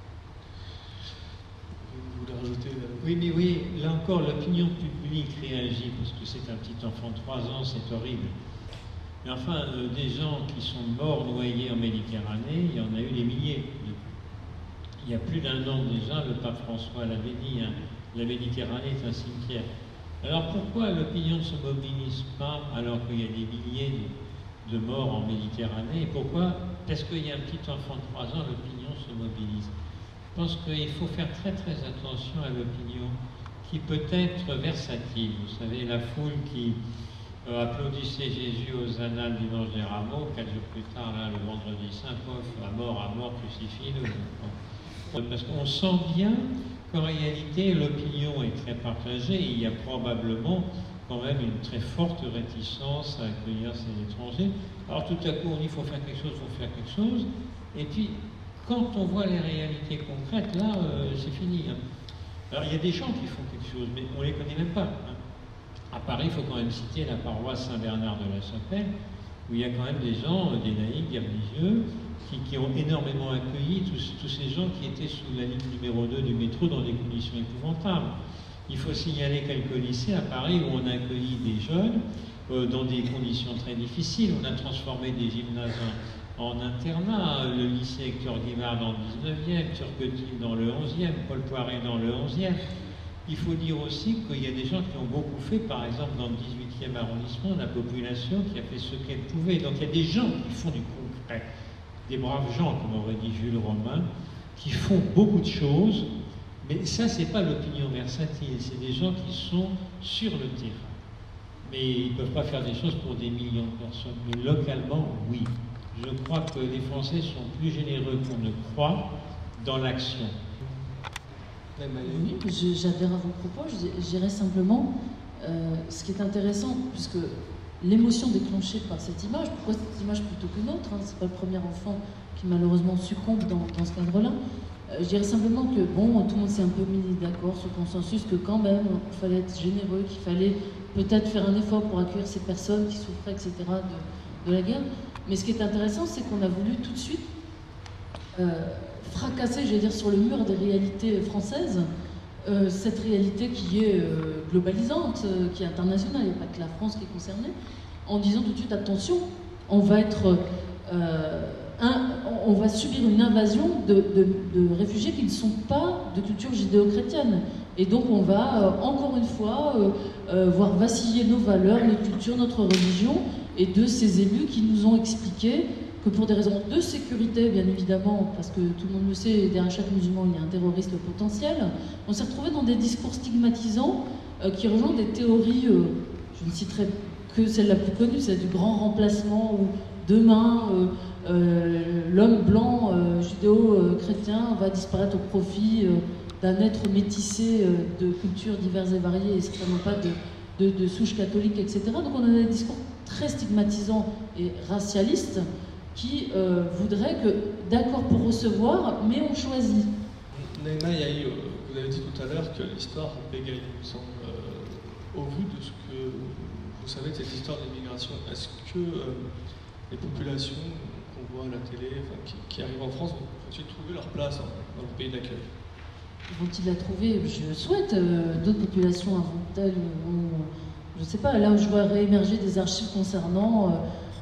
Speaker 1: Vous voulez rajouter
Speaker 5: Oui, mais oui, là encore, l'opinion publique réagit, parce que c'est un petit enfant de 3 ans, c'est horrible. Mais enfin, des gens qui sont morts noyés en Méditerranée, il y en a eu des milliers. Il y a plus d'1 an déjà, le pape François l'avait dit, la Méditerranée est un cimetière. Alors pourquoi l'opinion ne se mobilise pas alors qu'il y a des milliers de morts en Méditerranée? Et pourquoi? Parce qu'il y a un petit enfant de 3 ans, l'opinion se mobilise. Je pense qu'il faut faire très attention à l'opinion qui peut être versatile. Vous savez, la foule qui applaudissait Jésus aux annales du dimanche des Rameaux, 4 jours plus tard, là, le vendredi saint, à mort, crucifie-le. Parce qu'on sent bien qu'en réalité, l'opinion est très partagée et il y a probablement quand même une très forte réticence à accueillir ces étrangers. Alors tout à coup, on dit qu'il faut faire quelque chose, et puis quand on voit les réalités concrètes, là, c'est fini. Alors il y a des gens qui font quelque chose, mais on ne les connaît même pas. À Paris, il faut quand même citer la paroisse Saint-Bernard de la Chapelle, où il y a quand même des gens, des laïcs, des religieux, qui ont énormément accueilli tous ces gens qui étaient sous la ligne numéro 2 du métro dans des conditions épouvantables. Il faut signaler quelques lycées à Paris où on a accueilli des jeunes dans des conditions très difficiles. On a transformé des gymnases en internat, le lycée Hector Guimard dans le 19e, Turquetil dans le 11e, Paul Poiret dans le 11e. Il faut dire aussi qu'il y a des gens qui ont beaucoup fait, par exemple dans le 18e arrondissement, la population qui a fait ce qu'elle pouvait. Donc il y a des gens qui font du concret, des braves gens, comme aurait dit Jules Romain, qui font beaucoup de choses, mais ça, c'est pas l'opinion versatile, c'est des gens qui sont sur le terrain. Mais ils ne peuvent pas faire des choses pour des millions de personnes. Mais localement, oui. Je crois que les Français sont plus généreux qu'on ne croit dans l'action.
Speaker 3: Oui, j'adhère à vos propos. Je dirais simplement, ce qui est intéressant, puisque l'émotion déclenchée par cette image, pourquoi cette image plutôt qu'une autre, hein, c'est pas le premier enfant qui malheureusement succombe dans ce cadre-là. Je dirais simplement que, bon, tout le monde s'est un peu mis d'accord sur le consensus que quand même, il fallait être généreux, qu'il fallait peut-être faire un effort pour accueillir ces personnes qui souffraient, etc., de la guerre. Mais ce qui est intéressant, c'est qu'on a voulu tout de suite fracasser, j'allais dire, sur le mur des réalités françaises, cette réalité qui est globalisante, qui est internationale, il n'y a pas que la France qui est concernée, en disant tout de suite, attention, on va être... on va subir une invasion de réfugiés qui ne sont pas de culture judéo-chrétienne. Et donc on va, encore une fois, voir vaciller nos valeurs, notre culture, notre religion, et de ces élus qui nous ont expliqué que pour des raisons de sécurité, bien évidemment, parce que tout le monde le sait, derrière chaque musulman, il y a un terroriste potentiel, on s'est retrouvé dans des discours stigmatisants qui rejoignent des théories, je ne citerai que celle la plus connue, celle du grand remplacement, où demain, l'homme blanc judéo-chrétien va disparaître au profit d'un être métissé de cultures diverses et variées, et certainement pas de souche catholique, etc. Donc on a des discours très stigmatisants et racialistes qui voudraient que, d'accord pour recevoir, mais on choisit.
Speaker 1: Naïma Yahi, vous avez dit tout à l'heure que l'histoire bégaye, il me semble. Au vu de ce que vous savez de cette histoire d'immigration, est-ce que les populations qu'on voit à la télé, qui arrivent en France, vont-ils trouver leur place dans le pays d'accueil?
Speaker 3: Vont-ils la trouver? Je souhaite. D'autres populations avant-elles, je ne sais pas, là où je vois réémerger des archives concernant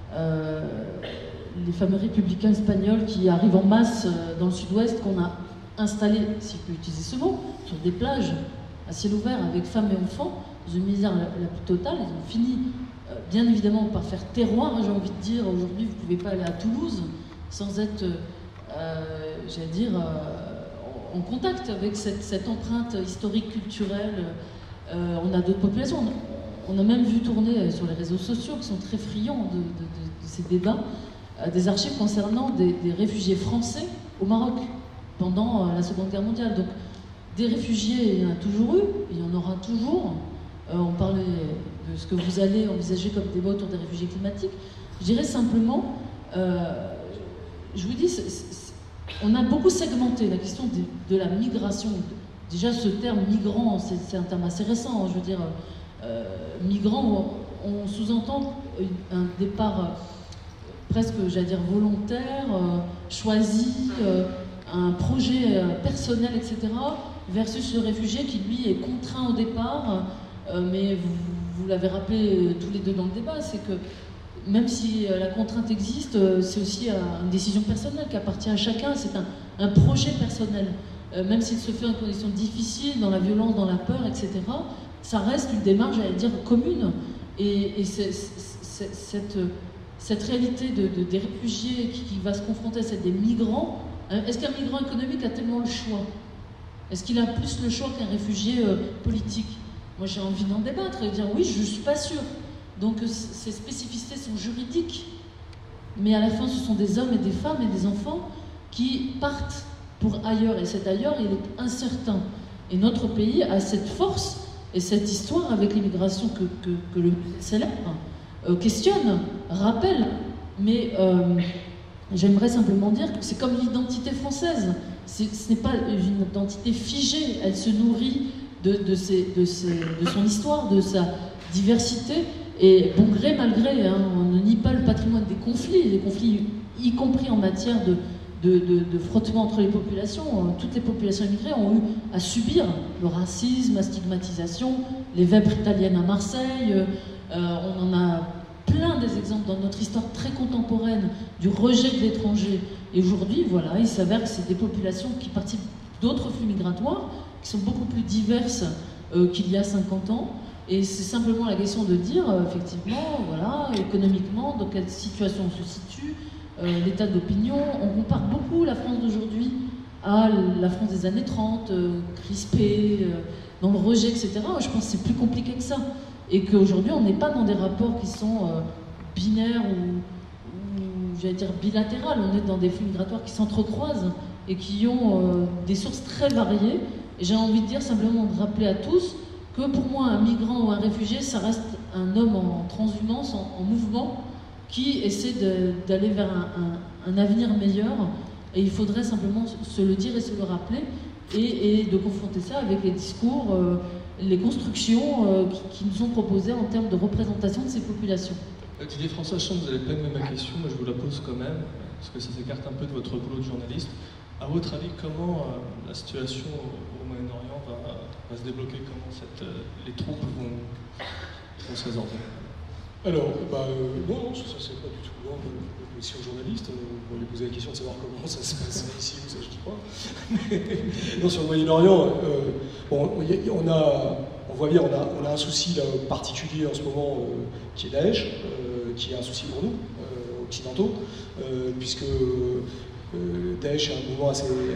Speaker 3: les fameux républicains espagnols qui arrivent en masse dans le sud-ouest, qu'on a installés, si je peux utiliser ce mot, sur des plages à ciel ouvert avec femmes et enfants, dans une misère la plus totale. Ils ont fini, bien évidemment, par faire terroir, j'ai envie de dire. Aujourd'hui, vous ne pouvez pas aller à Toulouse sans être, j'allais dire, en contact avec cette empreinte historique, culturelle. On a d'autres populations. On a même vu tourner sur les réseaux sociaux, qui sont très friands de ces débats, des archives concernant des réfugiés français au Maroc pendant la Seconde Guerre mondiale. Donc, des réfugiés, il y en a toujours eu, il y en aura toujours. On parlait de ce que vous allez envisager comme débat autour des réfugiés climatiques. Je dirais simplement, je vous dis, on a beaucoup segmenté la question de la migration. Déjà, ce terme migrant, c'est un terme assez récent. Hein, je veux dire, migrant, on sous-entend un départ presque, j'allais dire, volontaire, choisi, un projet personnel, etc., versus le réfugié qui, lui, est contraint au départ. Mais vous l'avez rappelé tous les deux dans le débat, c'est que même si la contrainte existe, c'est aussi une décision personnelle qui appartient à chacun, c'est un projet personnel. Même s'il se fait en conditions difficiles, dans la violence, dans la peur, etc., ça reste une démarche, j'allais dire, commune. Et cette réalité des réfugiés qui va se confronter à celle des migrants, est-ce qu'un migrant économique a tellement le choix? Est-ce qu'il a plus le choix qu'un réfugié politique? Moi, j'ai envie d'en débattre et de dire oui, je ne suis pas sûre. Donc, ces spécificités sont juridiques, mais à la fin, ce sont des hommes et des femmes et des enfants qui partent pour ailleurs. Et cet ailleurs, il est incertain. Et notre pays a cette force et cette histoire avec l'immigration que le célèbre, questionne, rappelle. Mais j'aimerais simplement dire que c'est comme l'identité française. Ce n'est pas une identité figée, elle se nourrit de son histoire, de sa diversité, et bon gré mal gré, hein, on ne nie pas le patrimoine des conflits y compris en matière de frottement entre les populations. Toutes les populations immigrées ont eu à subir le racisme, la stigmatisation, les vêpres italiennes à Marseille, on en a plein des exemples dans notre histoire très contemporaine du rejet de l'étranger. Et aujourd'hui, voilà, il s'avère que c'est des populations qui participent d'autres flux migratoires, qui sont beaucoup plus diverses qu'il y a 50 ans. Et c'est simplement la question de dire, effectivement, voilà, économiquement, dans quelle situation on se situe, l'état d'opinion. On compare beaucoup la France d'aujourd'hui à la France des années 30, crispée, dans le rejet, etc. Je pense que c'est plus compliqué que ça. Et qu'aujourd'hui, on n'est pas dans des rapports qui sont binaires ou j'allais dire bilatérales. On est dans des flux migratoires qui s'entrecroisent et qui ont des sources très variées. Et j'ai envie de dire simplement de rappeler à tous que pour moi, un migrant ou un réfugié, ça reste un homme en transhumance, en mouvement, qui essaie d'aller vers un avenir meilleur. Et il faudrait simplement se le dire et se le rappeler, et de confronter ça avec les discours, les constructions qui nous sont proposées en termes de représentation de ces populations.
Speaker 1: Didier François, je sens que vous n'allez pas aimer ma question, mais je vous la pose quand même, parce que ça s'écarte un peu de votre boulot de journaliste. À votre avis, comment la situation au Moyen-Orient va se débloquer? Comment les troupes vont se résorber?
Speaker 4: Alors, non, ça c'est pas du tout une mission journaliste. On lui poser la question de savoir comment ça se passe ici ou ça, je dis pas. Mais, non, sur le Moyen-Orient, on voit bien, on a un souci là, particulier en ce moment qui est Daesh, qui est un souci pour nous, occidentaux, puisque Daesh a un mouvement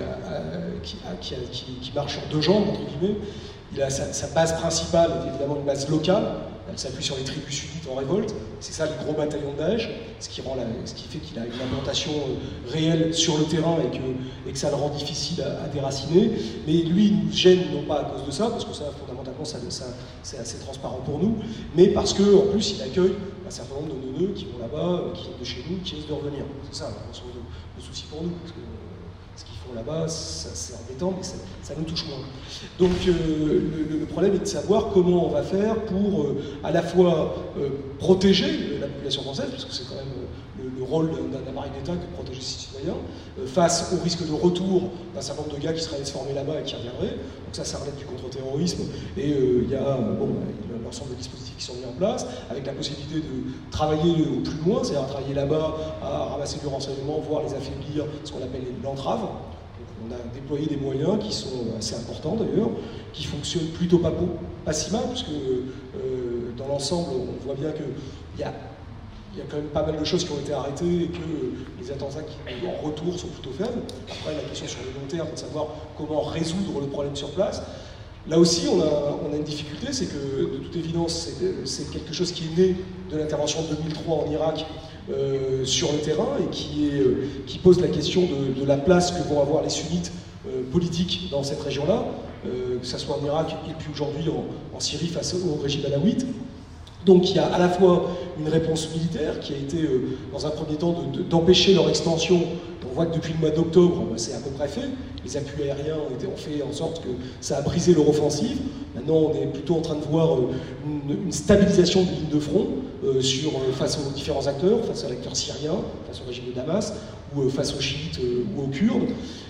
Speaker 4: qui marche sur deux jambes, entre guillemets. Il a sa base principale est évidemment une base locale. Elle s'appuie sur les tribus sunnites en révolte. C'est ça les gros bataillons de Daesh, ce qui fait qu'il a une implantation réelle sur le terrain et que ça le rend difficile à déraciner. Mais lui, il nous gêne non pas à cause de ça, parce que ça, fondamentalement, c'est assez transparent pour nous, mais parce qu'en plus, il accueille un certain nombre de neuneux qui vont là-bas, qui viennent de chez nous, qui risquent de revenir. C'est ça, le souci pour nous. Parce que ce qu'ils font là-bas, c'est embêtant, mais ça nous touche moins. Donc le problème est de savoir comment on va faire pour à la fois protéger la population française, parce que c'est quand même le rôle d'un appareil d'État que de protéger ses citoyens, face au risque de retour d'un certain nombre de gars qui seraient allés se former là-bas et qui reviendraient. Donc ça relève du contre-terrorisme, et il y a l'ensemble des dispositifs qui sont mis en place, avec la possibilité de travailler au plus loin, c'est-à-dire travailler là-bas, à ramasser du renseignement, voire les affaiblir, ce qu'on appelle l'entrave. On a déployé des moyens qui sont assez importants d'ailleurs, qui fonctionnent plutôt pas si mal, parce que dans l'ensemble, on voit bien qu'il y a quand même pas mal de choses qui ont été arrêtées et que les attentats en retour sont plutôt faibles. Après, la question sur le long terme, c'est de savoir comment résoudre le problème sur place. Là aussi, on a une difficulté, c'est que de toute évidence, c'est quelque chose qui est né de l'intervention de 2003 en Irak, sur le terrain, et qui pose la question de la place que vont avoir les sunnites politiques dans cette région-là, que ce soit en Irak et puis aujourd'hui en Syrie face au régime alawite. Donc il y a à la fois une réponse militaire qui a été, dans un premier temps, d'empêcher leur extension. On voit que depuis le mois d'octobre, c'est à peu près fait. Les appuis aériens ont fait en sorte que ça a brisé leur offensive. Maintenant, on est plutôt en train de voir une stabilisation des lignes de front face aux différents acteurs, face à l'acteur syrien, face au régime de Damas, ou face aux chiites ou aux Kurdes.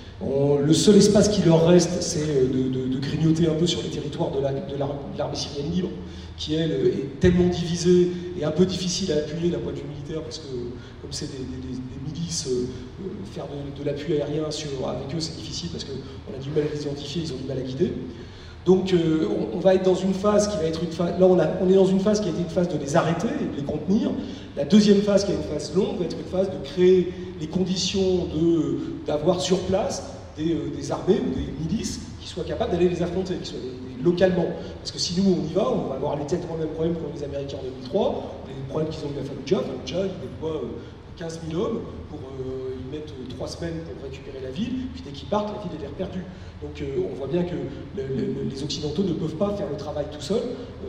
Speaker 4: Le seul espace qui leur reste, c'est de grignoter un peu sur les territoires de l'armée syrienne libre, qui, elle, est tellement divisée et un peu difficile à appuyer d'un point de vue militaire, parce que, comme c'est des milices, faire de l'appui aérien avec eux, c'est difficile, parce qu'on a du mal à les identifier, ils ont du mal à guider. Donc on va être dans une phase qui va être une phase... Là, on est dans une phase qui a été une phase de les arrêter et de les contenir. La deuxième phase, qui est une phase longue, va être une phase de créer les conditions d'avoir sur place des armées ou des milices qui soient capables d'aller les affronter, qui soient localement. Parce que si nous, on y va, on va avoir exactement le même problème qu'ont les Américains en 2003, les problèmes qu'ils ont eu à Fallujah. Fallujah, ils déploient 15 000 hommes pour ils mettent 3 semaines pour récupérer la ville, puis dès qu'ils partent, la ville est perdue. Donc on voit bien que les Occidentaux ne peuvent pas faire le travail tout seuls.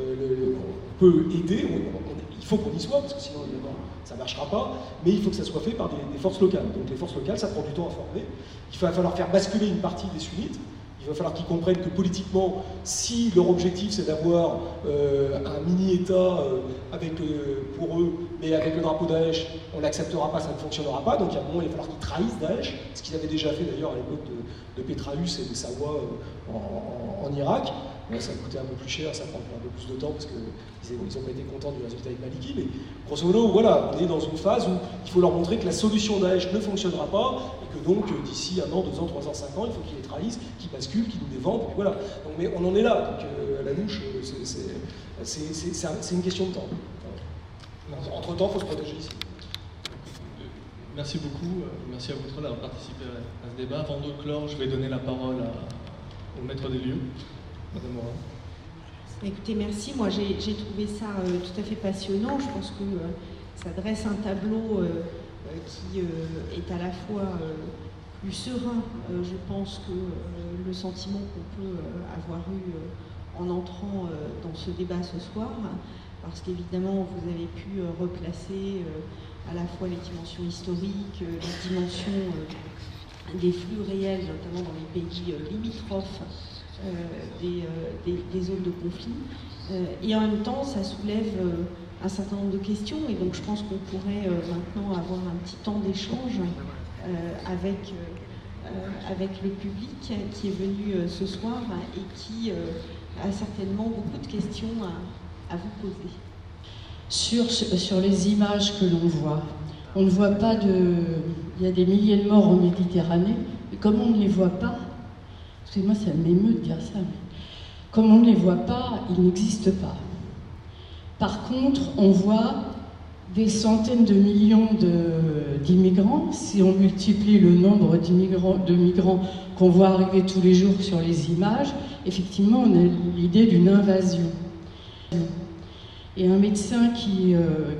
Speaker 4: On peut aider, il faut qu'on y soit, parce que sinon évidemment ça ne marchera pas, mais il faut que ça soit fait par des forces locales. Donc les forces locales, ça prend du temps à former. Il va falloir faire basculer une partie des sunnites. Il va falloir qu'ils comprennent que politiquement, si leur objectif c'est d'avoir un mini-État pour eux, mais avec le drapeau Daesh, on n'acceptera pas, ça ne fonctionnera pas. Donc à un moment, il va falloir qu'ils trahissent Daesh, ce qu'ils avaient déjà fait d'ailleurs à l'époque de Petraeus et de Sawa en Irak. Ça coûtait un peu plus cher, ça prend un peu plus de temps parce qu'ils n'ont pas été contents du résultat avec Maliki, mais grosso modo, voilà, on est dans une phase où il faut leur montrer que la solution Daesh ne fonctionnera pas et que donc d'ici 1 an, 2 ans, 3 ans, 5 ans, il faut qu'ils les trahissent, qu'ils basculent, qu'ils nous dévendent, et voilà. Donc, mais on en est là, donc à la louche, c'est une question de temps. Entre-temps, il faut se protéger ici.
Speaker 1: Merci beaucoup, merci à vous trois d'avoir participé à ce débat. Avant de clore, je vais donner la parole au maître des lieux, Madame Morin.
Speaker 2: Écoutez, merci. Moi, j'ai trouvé ça tout à fait passionnant. Je pense que ça dresse un tableau qui est à la fois plus serein, je pense, que le sentiment qu'on peut avoir eu en entrant dans ce débat ce soir, parce qu'évidemment, vous avez pu replacer à la fois les dimensions historiques, les dimensions des flux réels, notamment dans les pays limitrophes des zones de conflit. Et en même temps, ça soulève un certain nombre de questions, et donc je pense qu'on pourrait maintenant avoir un petit temps d'échange avec le public qui est venu ce soir et qui a certainement beaucoup de questions à vous poser.
Speaker 15: Sur les images que l'on voit, on ne voit pas il y a des milliers de morts en Méditerranée, et comme on ne les voit pas, excusez-moi, ça m'émeut de dire ça, mais comme on ne les voit pas, ils n'existent pas. Par contre, on voit des centaines de millions d'immigrants. Si on multiplie le nombre de migrants qu'on voit arriver tous les jours sur les images, effectivement, on a l'idée d'une invasion. Et un médecin qui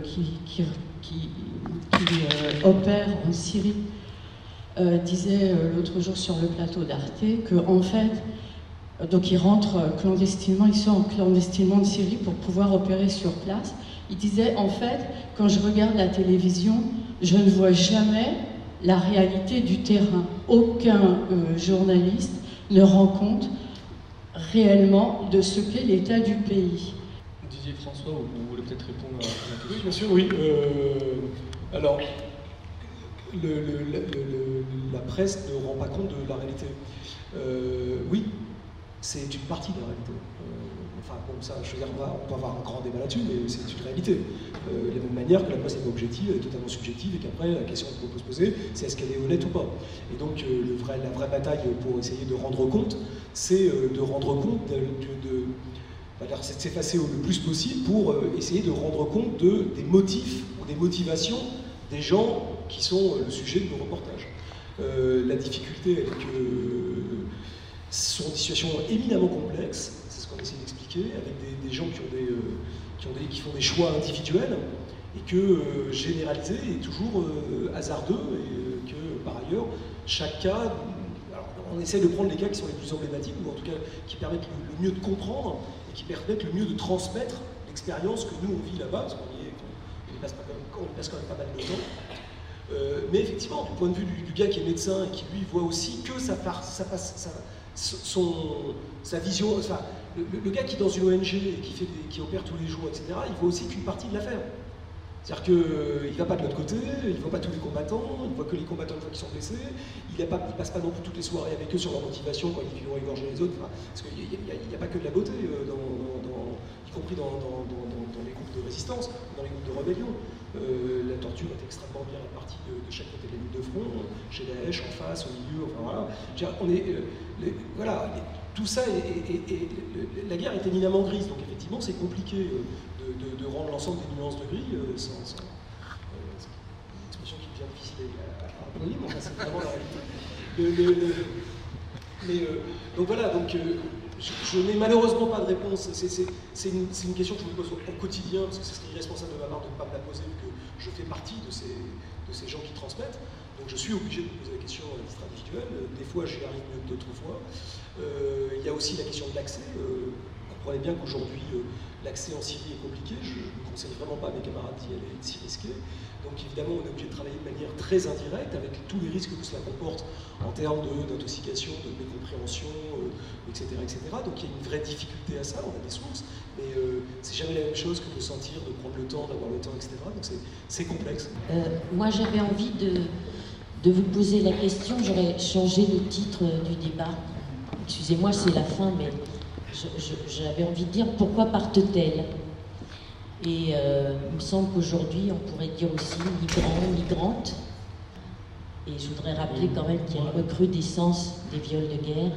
Speaker 15: opère en Syrie disait l'autre jour sur le plateau d'Arte qu'en fait, donc il rentre clandestinement, il sort clandestinement de Syrie pour pouvoir opérer sur place. Il disait, en fait, quand je regarde la télévision, je ne vois jamais la réalité du terrain. Aucun journaliste ne rend compte réellement de ce qu'est l'état du pays.
Speaker 1: Didier François, vous voulez peut-être répondre à la question?
Speaker 4: Oui, bien sûr, oui. Alors, la presse ne rend pas compte de la réalité. Oui, c'est une partie de la réalité. Enfin, bon, ça, je veux dire, on peut avoir un grand débat là-dessus, mais c'est une réalité. De la même manière que la presse n'est pas objective, elle est totalement subjective, et qu'après, la question qu'on peut se poser, c'est est-ce qu'elle est honnête ou pas. Et donc, la vraie bataille pour essayer de rendre compte, c'est de rendre compte c'est de s'effacer le plus possible pour essayer de rendre compte des motifs ou des motivations des gens qui sont le sujet de nos reportages. La difficulté, elle est que ce sont des situations éminemment complexes, c'est ce qu'on essaie d'expliquer, avec des gens qui font des choix individuels, et que généraliser est toujours hasardeux, et que par ailleurs, chaque cas, alors, on essaie de prendre les cas qui sont les plus emblématiques, ou en tout cas qui permettent le mieux de comprendre, et qui permettent le mieux de transmettre l'expérience que nous on vit là-bas, parce qu'on y passe quand même pas mal de temps. Mais effectivement, du point de vue du gars qui est médecin et qui lui voit aussi que sa vision, enfin, le gars qui est dans une ONG et qui opère tous les jours, etc., il voit aussi qu'une partie de l'affaire. C'est-à-dire qu'il ne va pas de l'autre côté, il ne voit pas tous les combattants, il ne voit que les combattants une fois qu'ils sont blessés, il ne passe pas non plus toutes les soirées avec eux sur leur motivation quand ils vont égorger les autres, parce qu'il n'y a pas que de la beauté, y compris dans les groupes de résistance, dans les groupes de rébellion. La torture est extrêmement bien répartie de chaque côté de la ligne de front, chez Daesh, en face, au milieu, enfin voilà. Tout ça, la guerre est éminemment grise, donc effectivement c'est compliqué de rendre l'ensemble des nuances de gris c'est une expression qui devient difficile à employer, mais enfin, c'est vraiment la réalité. Donc voilà, je n'ai malheureusement pas de réponse. C'est une question que je me pose au quotidien, parce que ce serait irresponsable de ma part de ne pas me la poser, vu que je fais partie de ces gens qui transmettent. Donc je suis obligé de me poser la question à titre individuel. Des fois, j'y arrive mieux que d'autres fois. Il y a aussi la question de l'accès. Vous comprenez bien qu'aujourd'hui, l'accès en Syrie est compliqué. Je ne conseille vraiment pas à mes camarades d'y aller, de s'y risquer. Donc évidemment, on est obligé de travailler de manière très indirecte, avec tous les risques que cela comporte en termes d'intoxication, de mécompréhension, etc., etc. Donc il y a une vraie difficulté à ça, on a des sources, mais c'est jamais la même chose que de sentir, de prendre le temps, d'avoir le temps, etc. Donc c'est complexe.
Speaker 16: Moi, j'avais envie de vous poser la question, j'aurais changé le titre du débat. Excusez-moi, c'est la fin, mais j'avais envie de dire pourquoi partent-elles? Et il me semble qu'aujourd'hui, on pourrait dire aussi migrants, migrantes. Et je voudrais rappeler quand même qu'il y a une recrudescence des viols de guerre.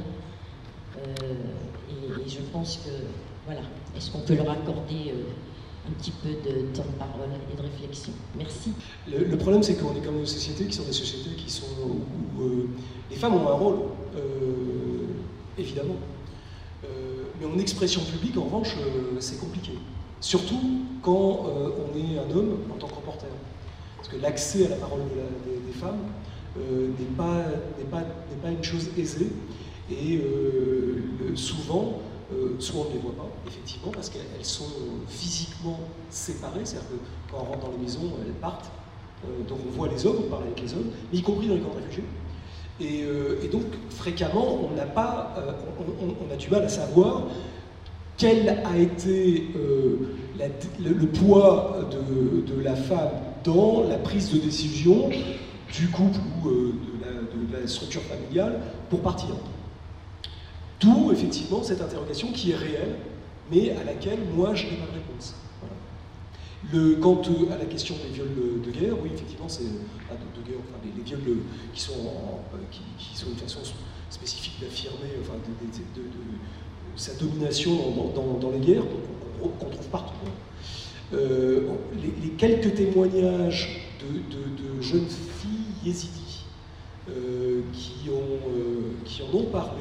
Speaker 16: Et je pense que, voilà, est-ce qu'on peut leur accorder un petit peu de temps de parole et de réflexion? Merci.
Speaker 4: Le problème, c'est qu'on est comme une société qui sont des sociétés qui sont où les femmes ont un rôle, évidemment. Mais en expression publique, en revanche, c'est compliqué. Surtout quand on est un homme en tant que reporter. Parce que l'accès à la parole des femmes n'est pas une chose aisée. Et souvent, on ne les voit pas, effectivement, parce qu'elles sont physiquement séparées. C'est-à-dire que quand on rentre dans les maisons, elles partent. Donc on voit les hommes, on parle avec les hommes, mais y compris dans les camps de réfugiés. Et donc, fréquemment, on a du mal à savoir quel a été le poids de la femme dans la prise de décision du couple ou de la structure familiale pour partir. D'où, effectivement, cette interrogation qui est réelle, mais à laquelle, moi, je n'ai pas de réponse. Voilà. Quant à la question des viols de guerre, oui, effectivement, c'est de guerre, enfin, les viols qui sont une façon spécifique d'affirmer sa domination dans les guerres, qu'on trouve partout. Les quelques témoignages de jeunes filles yézidis qui en ont parlé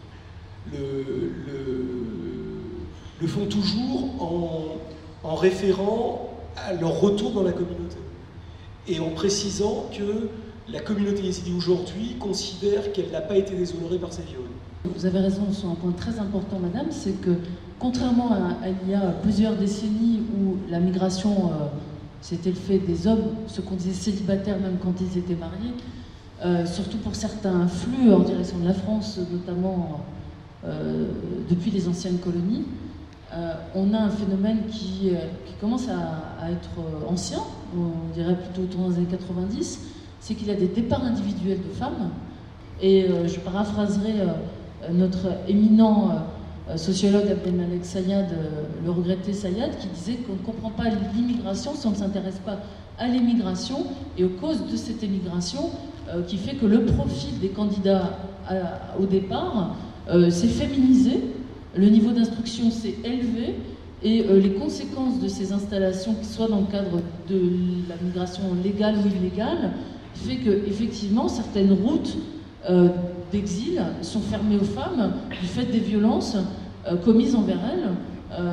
Speaker 4: le font toujours en référant à leur retour dans la communauté et en précisant que la communauté yézidi aujourd'hui considère qu'elle n'a pas été déshonorée par ces viols.
Speaker 3: Vous avez raison sur un point très important, madame, c'est que contrairement à il y a plusieurs décennies où la migration c'était le fait des hommes, ceux qu'on disait célibataires même quand ils étaient mariés, surtout pour certains flux en direction de la France, notamment depuis les anciennes colonies, on a un phénomène qui commence à être ancien, on dirait plutôt autour des années 90, c'est qu'il y a des départs individuels de femmes, et je paraphraserai notre éminent sociologue Abdelmalek Sayad, le regretté Sayad, qui disait qu'on ne comprend pas l'immigration si on ne s'intéresse pas à l'émigration et aux causes de cette émigration, qui fait que le profil des candidats au départ s'est féminisé, le niveau d'instruction s'est élevé, et les conséquences de ces installations, que ce soit dans le cadre de la migration légale ou illégale, fait que effectivement certaines routes d'exil sont fermées aux femmes du fait des violences commises envers elles.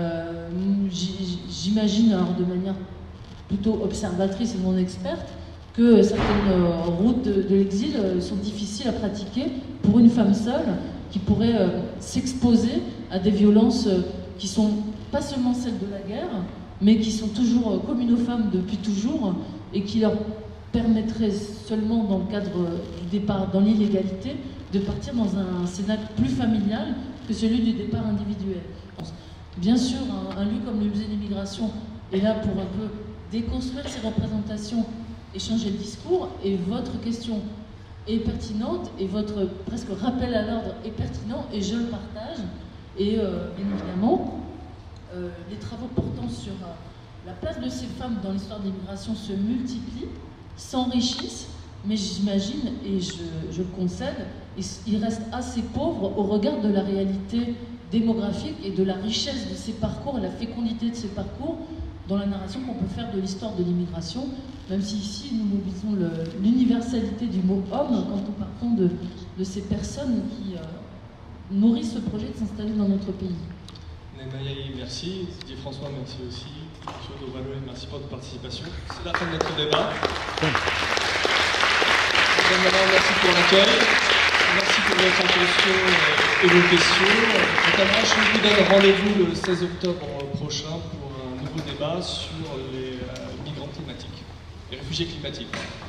Speaker 3: J'imagine, alors de manière plutôt observatrice et non experte, que certaines routes de l'exil sont difficiles à pratiquer pour une femme seule qui pourrait s'exposer à des violences qui sont pas seulement celles de la guerre, mais qui sont toujours communes aux femmes depuis toujours et qui leur permettraient seulement dans le cadre du départ dans l'illégalité de partir dans un cénacle plus familial que celui du départ individuel. Bien sûr, un lieu comme le musée de l'immigration est là pour un peu déconstruire ces représentations et changer le discours, et votre question est pertinente, et votre presque rappel à l'ordre est pertinent, et je le partage. Et bien évidemment, les travaux portant sur la place de ces femmes dans l'histoire de l'immigration se multiplient, s'enrichissent, mais j'imagine, et je le concède, ils restent assez pauvres au regard de la réalité démographique et de la richesse de ces parcours et la fécondité de ces parcours dans la narration qu'on peut faire de l'histoire de l'immigration, même si ici nous mobilisons l'universalité du mot homme quand nous partons de ces personnes qui nourrissent ce projet de s'installer dans notre pays.
Speaker 1: Naï, merci. Didier François, merci aussi. Monsieur Dovalo, merci pour votre participation. C'est la fin de notre débat. Merci pour l'accueil. Merci pour votre attention et vos questions. Notamment, je vous donne rendez-vous le 16 octobre prochain pour un nouveau débat sur les migrants climatiques, les réfugiés climatiques.